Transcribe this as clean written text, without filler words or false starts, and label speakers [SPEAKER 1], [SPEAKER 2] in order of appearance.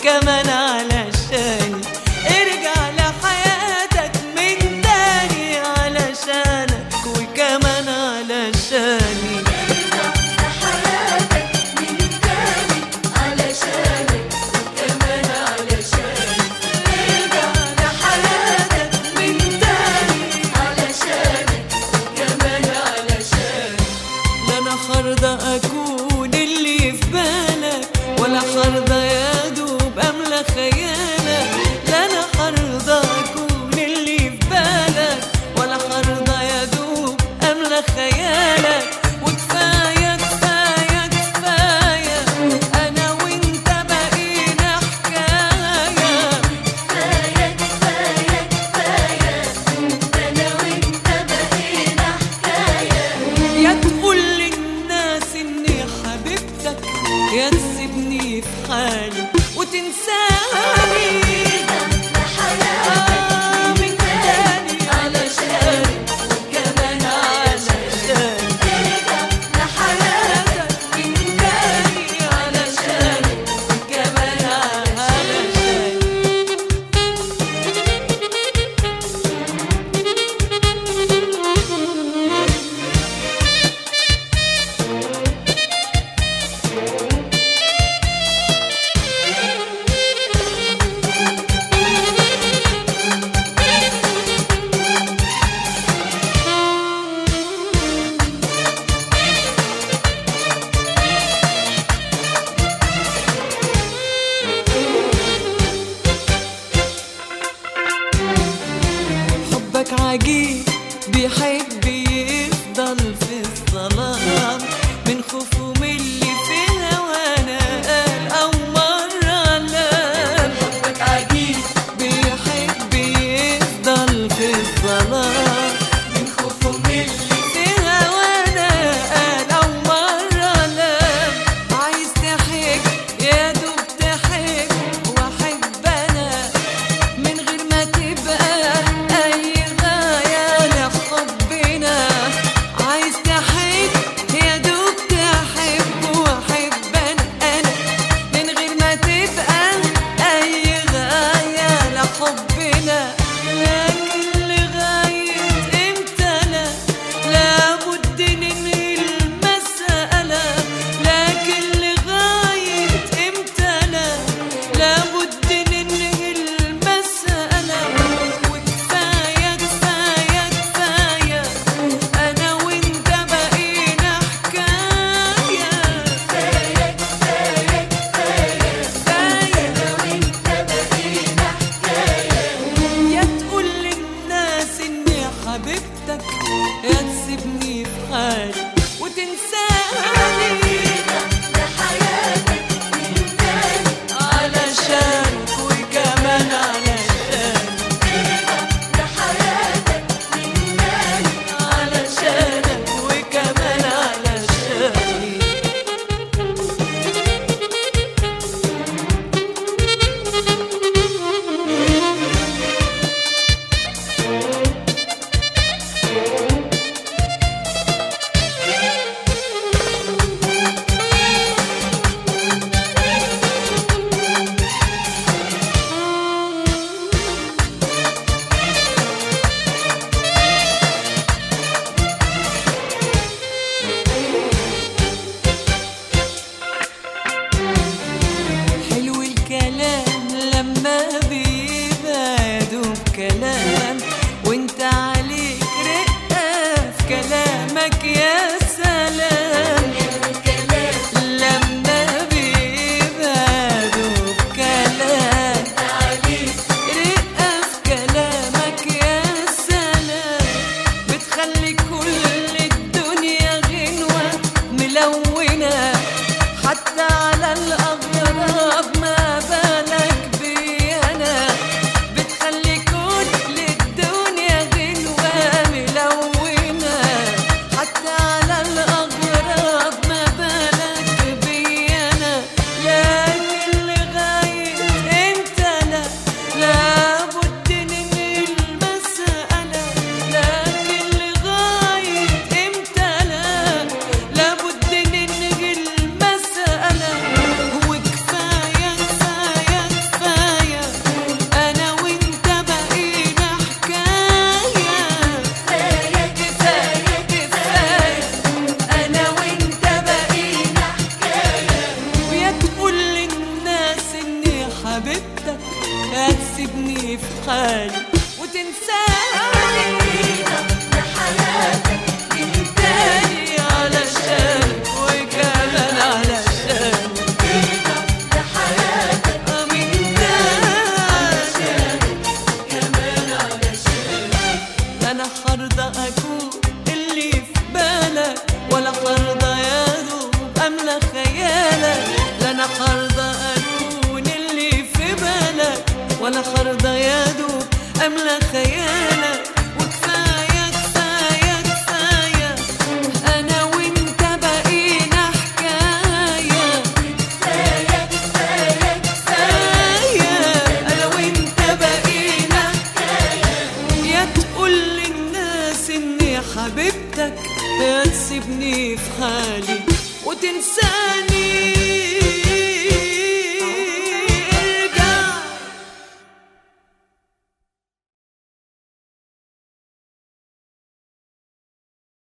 [SPEAKER 1] وكمان علشاني. ارجع لحياتك من تاني علشانك وكمان علشاني.
[SPEAKER 2] ارجع لحياتك من تاني علشانك وكمان علشاني.
[SPEAKER 1] ارجع لحياتك من تاني
[SPEAKER 2] علشانك وكمان علشاني.
[SPEAKER 1] لا انا خارضة اكون اللي في بالك، ولا خارضة يا دوب املى خيالك. لا انا خارضة اكون اللي في بالك، ولا خارضة يا دوب املى خيالك. وكفاية كفاية كفاية انا وانت بقينا حكاية.
[SPEAKER 2] كفاية كفاية كفاية أنا وأنت بقينا حكاية.
[SPEAKER 1] يا تقول للناس اني حبيبتك، يا تسيبني في حالي وتنساني.
[SPEAKER 2] لحياتك من تاني علشانك وكمان علشانك. ارجع لحياتك من تاني علشانك وكمان علشانك.
[SPEAKER 1] حالي وتنساني
[SPEAKER 2] لحياتك من
[SPEAKER 1] تاني علشان وكمان علشان
[SPEAKER 2] لحياتك
[SPEAKER 1] من تاني
[SPEAKER 2] كمان علشان
[SPEAKER 1] لا انا حرضى اكون اللي في بالك ولا حرضى يا دوب املى خيالك لا انا حرضى اكون اللي في بالك ولا حرضى يا دوب املى خيالك وكفايه كفايه كفايه انا وانت بقينا حكايه
[SPEAKER 2] كفاية كفاية
[SPEAKER 1] كفايه انا وانت بقينا يا تقول للناس اني حبيبتك يا تسيبني في حالي وتنساني